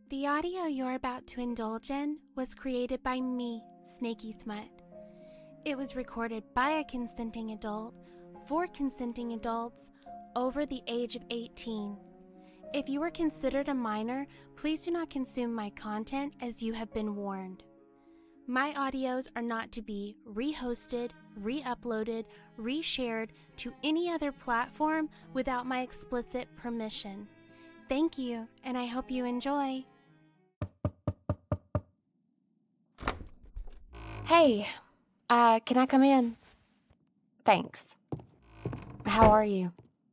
The audio you're about to indulge in was created by me, Snaky Smut. It was recorded by a consenting adult for consenting adults over the age of 18. If you are considered a minor, please do not consume my content as you have been warned. My audios are not to be re-hosted, re-uploaded, re-shared to any other platform without my explicit permission. Thank you, and I hope you enjoy. Hey, can I come in? Thanks. How are you?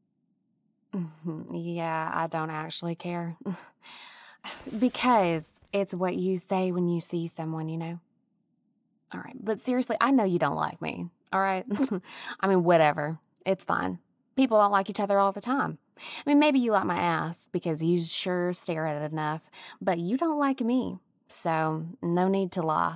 Yeah, I don't actually care. Because it's what you say when you see someone, you know? All right, but seriously, I know you don't like me, all right? I mean, whatever. It's fine. People don't like each other all the time. I mean, maybe you like my ass because you sure stare at it enough, but you don't like me, so no need to lie.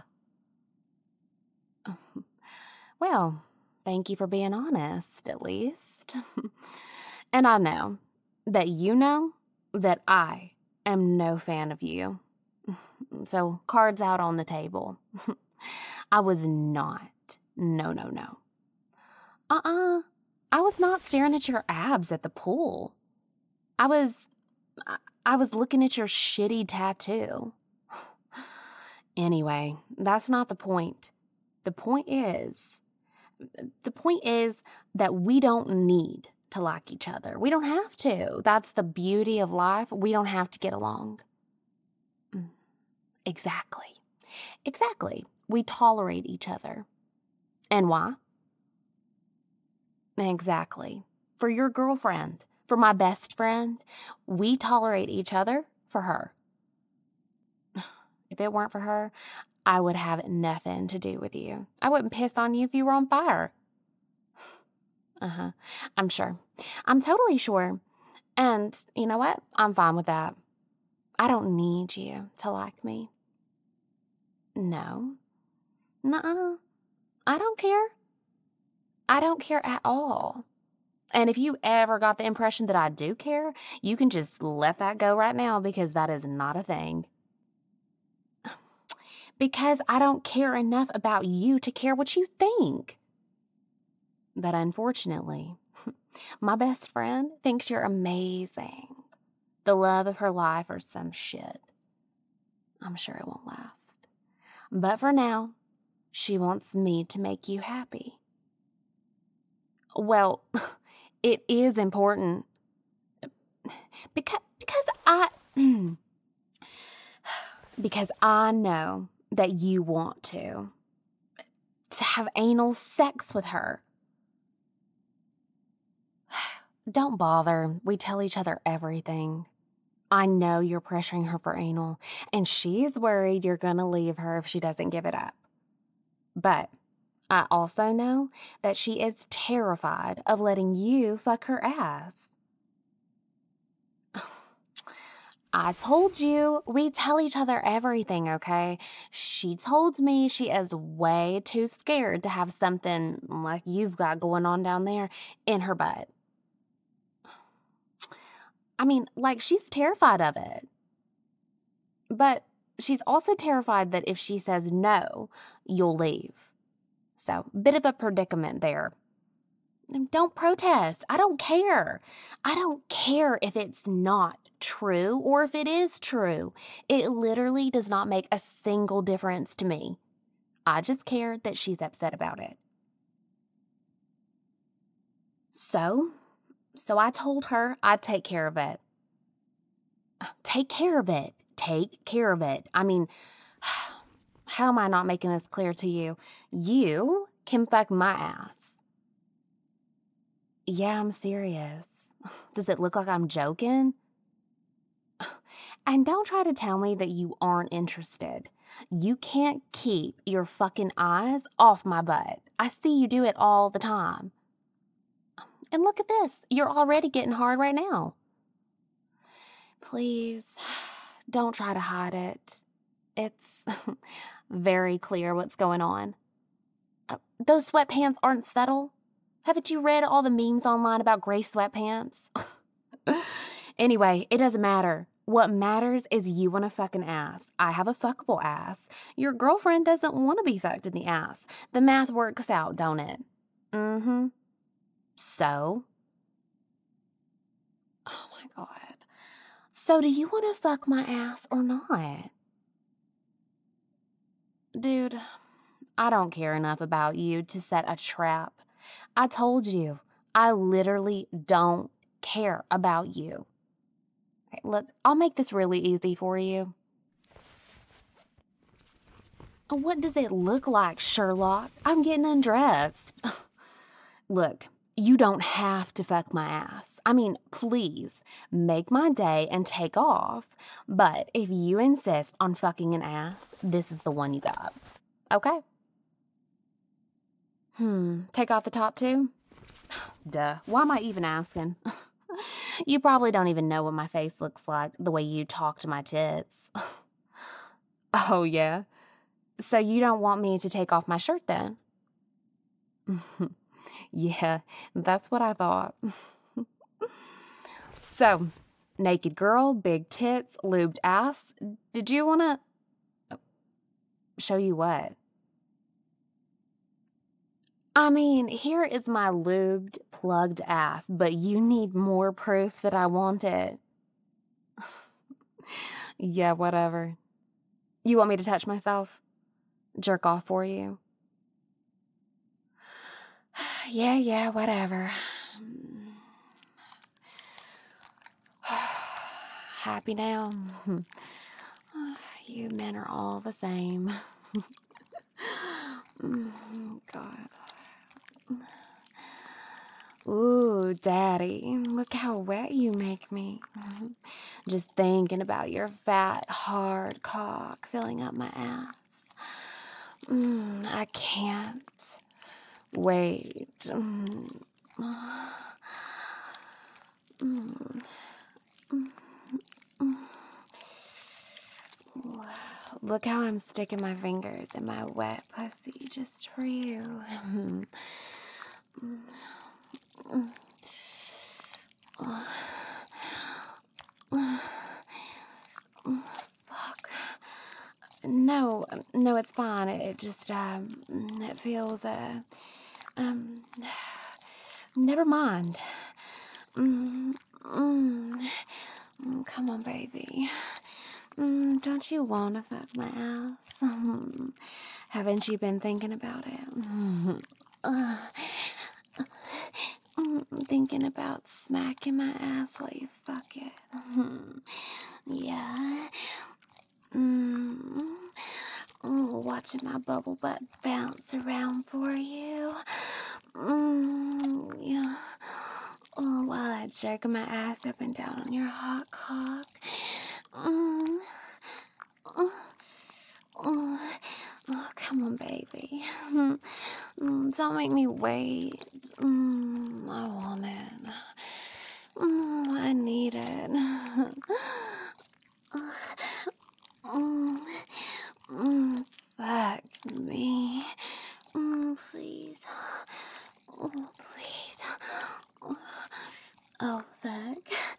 Well, thank you for being honest, at least. And I know that you know that I am no fan of you. So, cards out on the table. I was not. No. I was not staring at your abs at the pool. I was looking at your shitty tattoo. Anyway, that's not the point. The point is that we don't need to like each other. We don't have to. That's the beauty of life. We don't have to get along. Exactly. We tolerate each other. And why? Exactly. For your girlfriend, for my best friend, we tolerate each other for her. If it weren't for her, I would have nothing to do with you. I wouldn't piss on you if you were on fire. I'm sure. I'm totally sure. And you know what? I'm fine with that. I don't need you to like me. No. Nuh-uh. I don't care. I don't care at all. And if you ever got the impression that I do care, you can just let that go right now because that is not a thing. Because I don't care enough about you to care what you think. But unfortunately, my best friend thinks you're amazing. The love of her life or some shit. I'm sure it won't last. But for now, she wants me to make you happy. Well, it is important. Because I know that you want to have anal sex with her. Don't bother. We tell each other everything. I know you're pressuring her for anal, and she's worried you're going to leave her if she doesn't give it up. But I also know that she is terrified of letting you fuck her ass. I told you, we tell each other everything, okay? She told me she is way too scared to have something like you've got going on down there in her butt. I mean, like, she's terrified of it. But she's also terrified that if she says no, you'll leave. So, bit of a predicament there. Don't protest. I don't care. I don't care if it's not true or if it is true. It literally does not make a single difference to me. I just care that she's upset about it. So I told her I'd take care of it. Take care of it. Take care of it. I mean, how am I not making this clear to you? You can fuck my ass. Yeah, I'm serious. Does it look like I'm joking? And don't try to tell me that you aren't interested. You can't keep your fucking eyes off my butt. I see you do it all the time. And look at this. You're already getting hard right now. Please, don't try to hide it. It's very clear what's going on. Those sweatpants aren't subtle. Haven't you read all the memes online about gray sweatpants? Anyway, it doesn't matter. What matters is you want to fuck an ass. I have a fuckable ass. Your girlfriend doesn't want to be fucked in the ass. The math works out, don't it? Mm-hmm. So? Oh my God. So do you want to fuck my ass or not? Dude, I don't care enough about you to set a trap. I told you, I literally don't care about you. Okay, look, I'll make this really easy for you. What does it look like, Sherlock? I'm getting undressed. Look, you don't have to fuck my ass. I mean, please, make my day and take off. But if you insist on fucking an ass, this is the one you got. Okay? Take off the top too? Duh. Why am I even asking? You probably don't even know what my face looks like the way you talk to my tits. Oh, yeah? So you don't want me to take off my shirt then? Yeah, that's what I thought. So, naked girl, big tits, lubed ass. Did you want to show you what? I mean, here is my lubed, plugged ass, but you need more proof that I want it. Yeah, whatever. You want me to touch myself? Jerk off for you? Yeah, whatever. Happy now? You men are all the same. God. Ooh, Daddy, look how wet you make me. Just thinking about your fat, hard cock filling up my ass. I can't wait. Look how I'm sticking my fingers in my wet pussy just for you. Fuck. No, it's fine. It just, it feels, never mind. Come on, baby. Don't you want to fuck my ass? Haven't you been thinking about it? Thinking about smacking my ass while you fuck it. Yeah. Watching my bubble butt bounce around for you. Yeah. While I jerk my ass up and down on your hot cock. Oh, come on, baby. Don't make me wait. I want it. I need it. Fuck me. Please. Please. Oh, fuck.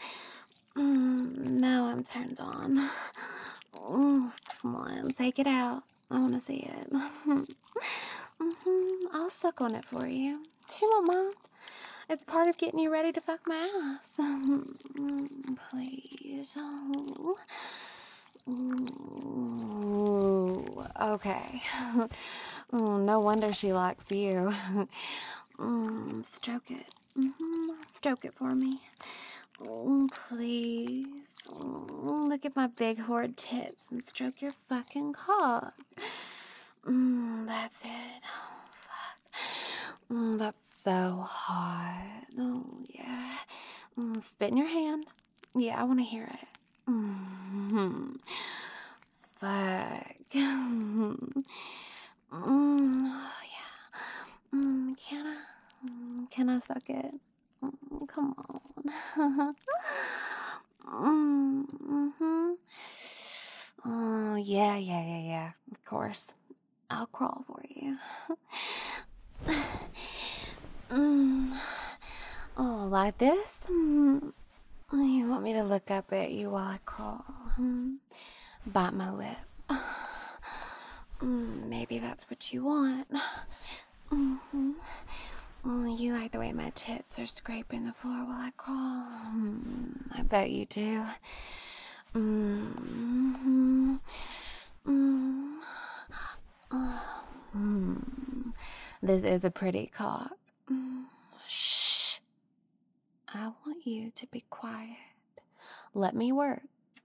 Now I'm turned on. Come on, take it out. I want to see it. I'll suck on it for you. She won't mind. It's part of getting you ready to fuck my ass. Please. Ooh, okay. No wonder she likes you. Stroke it. Stroke it for me. Please. Look at my big horrid tits and stroke your fucking cock. That's it. Oh, fuck. That's so hot. Oh, yeah. Spit in your hand. Yeah, I want to hear it. Fuck. Oh, yeah. Can I suck it? Come on. Oh, yeah. Of course. I'll crawl for you. Oh, like this? You want me to look up at you while I crawl? Bite my lip. Maybe that's what you want. You like the way my tits are scraping the floor while I crawl? I bet you do. This is a pretty cock. Shh. I want you to be quiet. Let me work.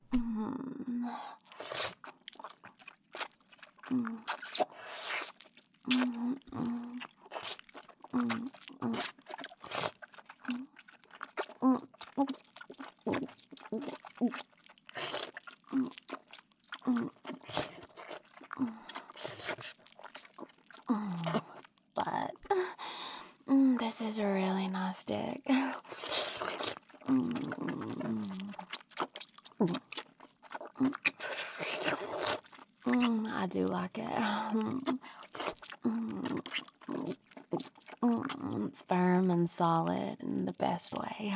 But this is a really nice dick. I do like it. It's firm and solid in the best way.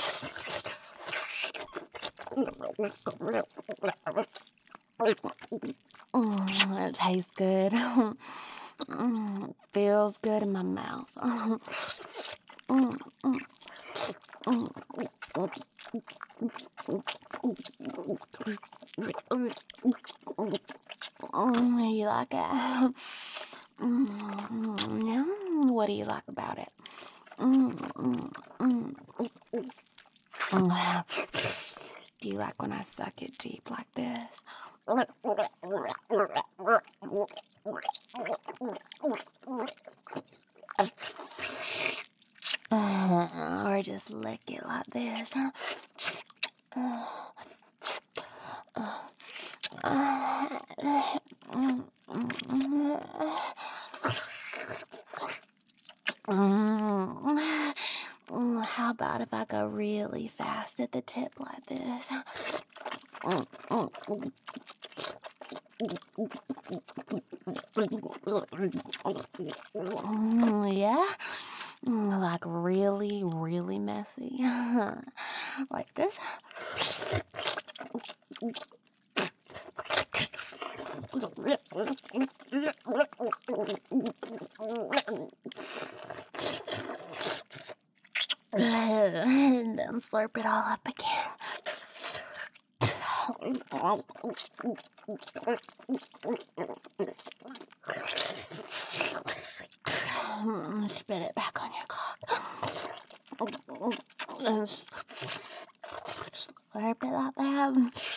It tastes good. It feels good in my mouth. You like it? What do you like about it? Do you like when I suck it deep like this? Or just lick it like this? How about if I go really fast at the tip like this? Yeah? Like really, really messy. Like this. And then slurp it all up again. Spit it back on your cock. And slurp it like that.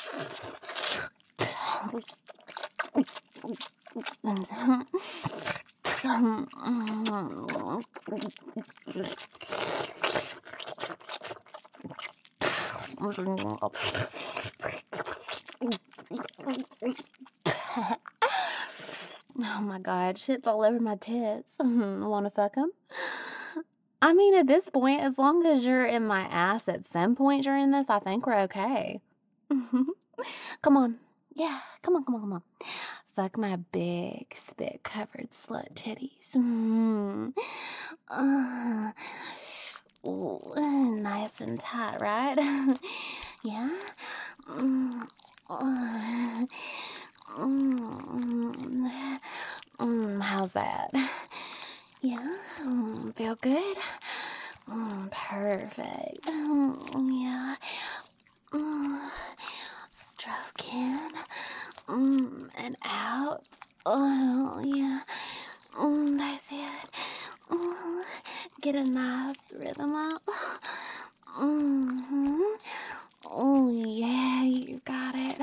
Oh my God, shit's all over my tits. Wanna fuck them? I mean, at this point, as long as you're in my ass at some point during this, I think we're okay. Come on. Yeah, come on. Fuck my big, spit-covered slut titties. Nice and tight, right? Yeah? How's that? Yeah? Feel good? Perfect. Yeah. Stroking. And out. Oh, yeah. That's it. Get a nice rhythm up. Oh, yeah, you got it.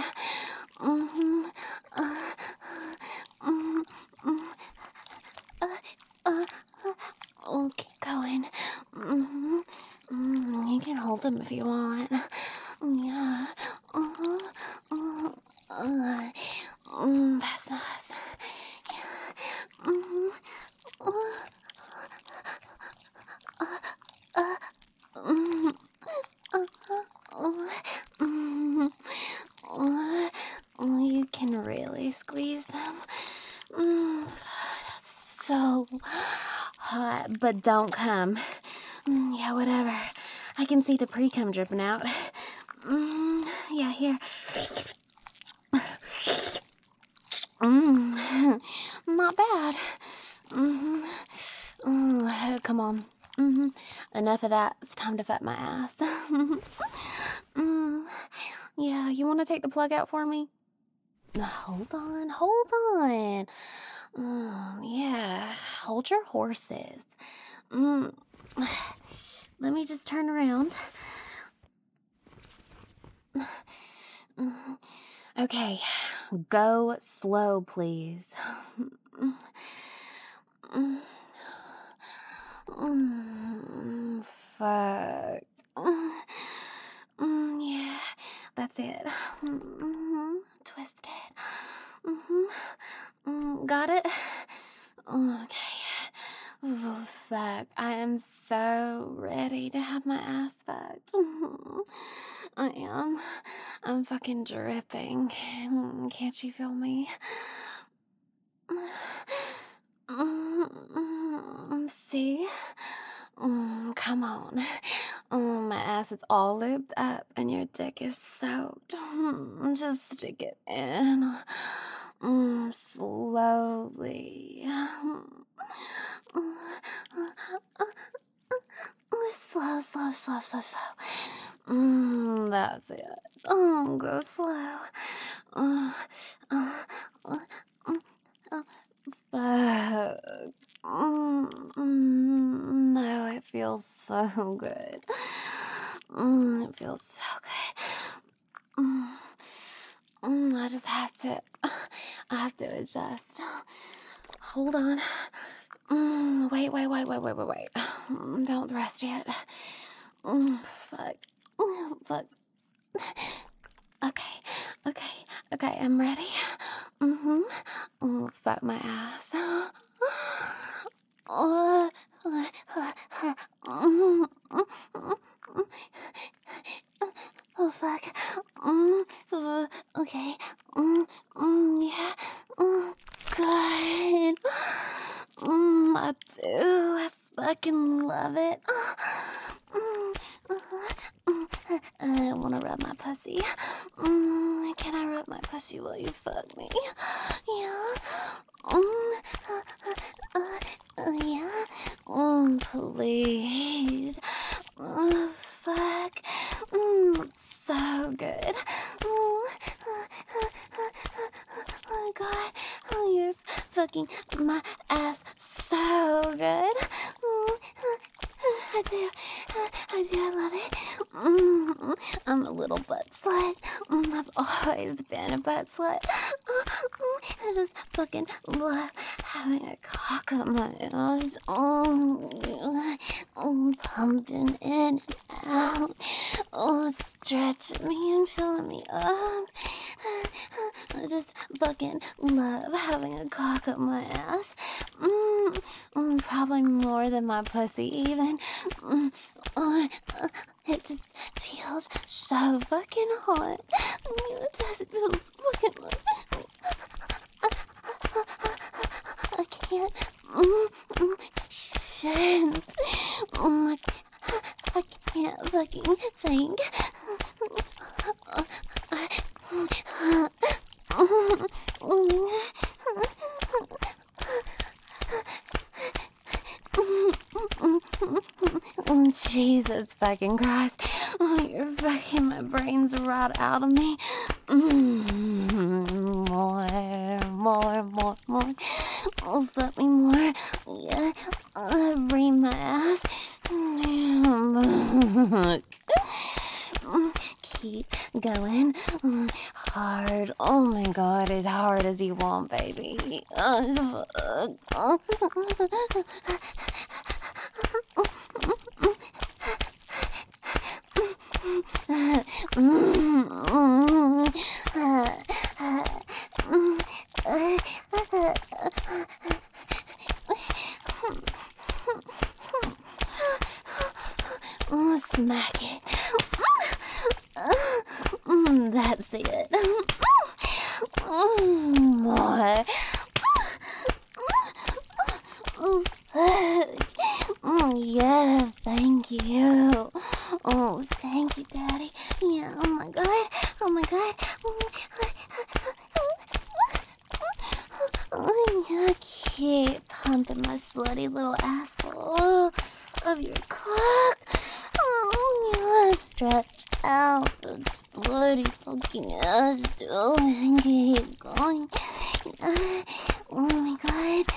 Oh, keep going. You can hold them if you want. Yeah. That's nice. You can really squeeze them. That's so hot, but don't come. Yeah, whatever. I can see the pre-cum dripping out. Yeah, here. Not bad. Come on. Enough of that. It's time to fuck my ass. Yeah, you want to take the plug out for me? Hold on. Yeah, hold your horses. Let me just turn around. Okay, go slow, please. Fuck. Yeah, that's it. Twist it. Got it? Okay. Oh, fuck. I am so ready to have my ass fucked. I am. I'm fucking dripping. Can't you feel me? See? Come on. My ass is all lubed up and your dick is soaked. Just stick it in. Slowly. Slow. That's it. Go slow. Fuck. No, it feels so good. It feels so good. I just have to adjust. Hold on. Wait. Don't thrust yet. Fuck. Okay, I'm ready. Fuck my ass. Oh, fuck. Okay. Yeah. Good. I do. I fucking love it. I wanna rub my pussy. Can I rub my pussy while you fuck me? Yeah. Yeah. Please. Fuck. So good. Oh my God. You're fucking my ass so good. I love it. I'm a little butt slut. I've always been a butt slut. I just fucking love having a cock up my ass. Pumping in and out. Stretching me and filling me up. I just fucking love having a cock up my ass. Probably more than my pussy even. It just feels so fucking hot. It just feels fucking hot. I can't. Shit. I can't fucking think. Jesus fucking Christ. You're fucking my brains right out of me. More. Fuck me more. Yeah. Bring my ass. Keep going. Hard. Oh my God, as hard as you want, baby. Smack it. That's it. More. Yeah, thank you. Oh, thank you, Daddy. Yeah, oh my God. keep pumping my slutty little asshole of your cock. Oh, stretch out the slutty fucking ass, and keep going. Oh my god.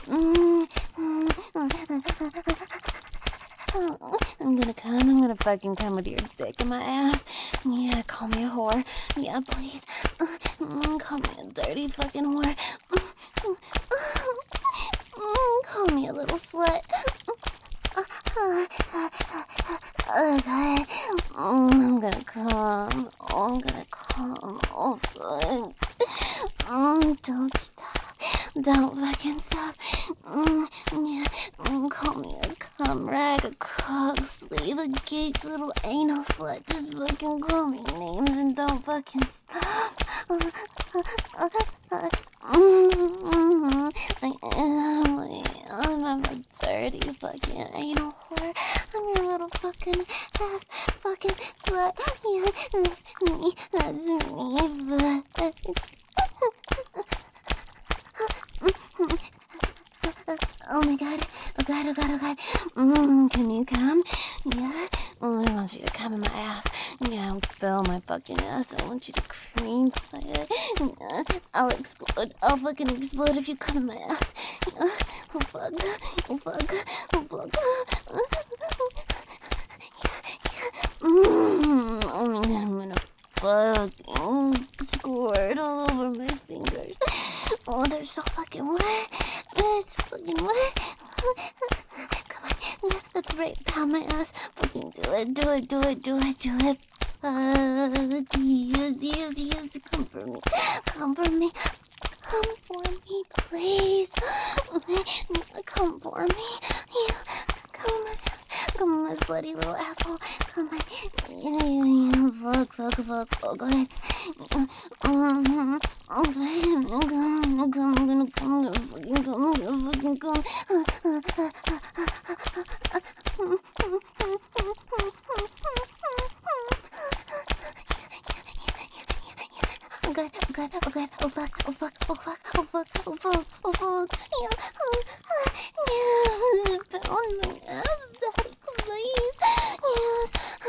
I'm gonna fucking come with your dick in my ass. Yeah, call me a whore. Yeah, please. Call me a dirty fucking whore. Call me a little slut. Okay. I'm gonna come. I'm gonna come. Oh, fuck. Don't stop. Don't fucking stop. Yeah. Call me a cum rag, a cock sleeve, a geek, little anal slut. Just fucking call me names and don't fucking stop. I'm a dirty fucking anal whore. I'm your little fucking ass fucking slut. Yeah, that's me, Oh my god. Can you come? Yeah. I want you to come in my ass. Yeah, fill my fucking ass. I want you to cream it. I'll explode. I'll fucking explode if you come in my ass. Oh fuck. I'm gonna fucking squirt all over my fingers. Oh, they're so fucking wet. It's fucking wet. Come on. Yeah, that's right. Pound my ass. Fucking do it. Yes. Come for me. Come for me, please. Come for me. Yeah. Come on my ass. Come on, my slutty little asshole. Come on. Yeah. Fuck. Oh, go ahead. I'm gonna fucking come. Oh fuck. Yeah. Pound my ass, daddy, please. Yes.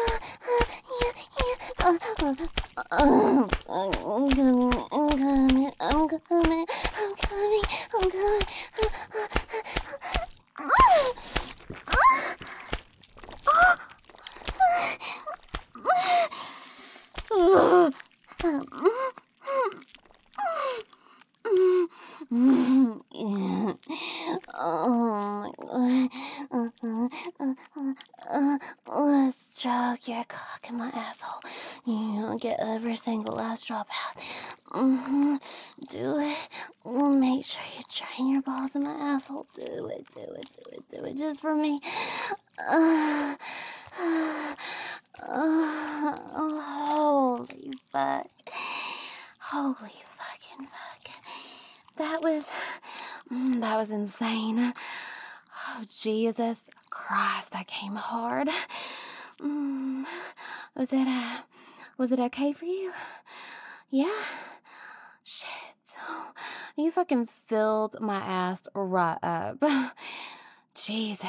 I'm coming. Oh my god. Let's stroke your cock in my asshole. Get every single last drop out. Do it. Make sure you drain your balls in my asshole. Do it. Just for me. Holy fuck. Holy fucking fuck. That was insane. Oh, Jesus Christ, I came hard. Was it okay for you? Yeah? Shit. You fucking filled my ass right up. Jesus.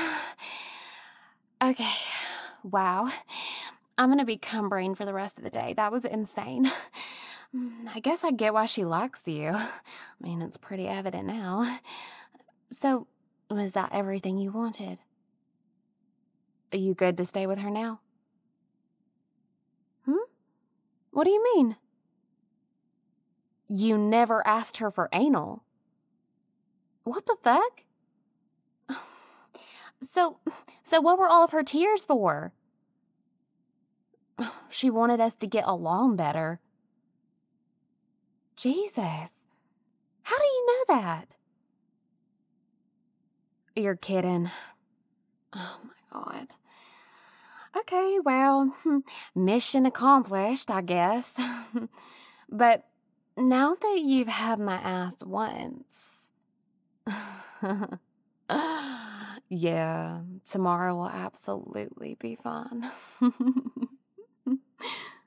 Okay. Wow. I'm gonna be cum brain for the rest of the day. That was insane. I guess I get why she likes you. I mean, it's pretty evident now. So, was that everything you wanted? Are you good to stay with her now? What do you mean? You never asked her for anal. What the fuck? So what were all of her tears for? She wanted us to get along better. Jesus. How do you know that? You're kidding. Oh my God. Okay, well, mission accomplished, I guess. But now that you've had my ass once, yeah, tomorrow will absolutely be fun.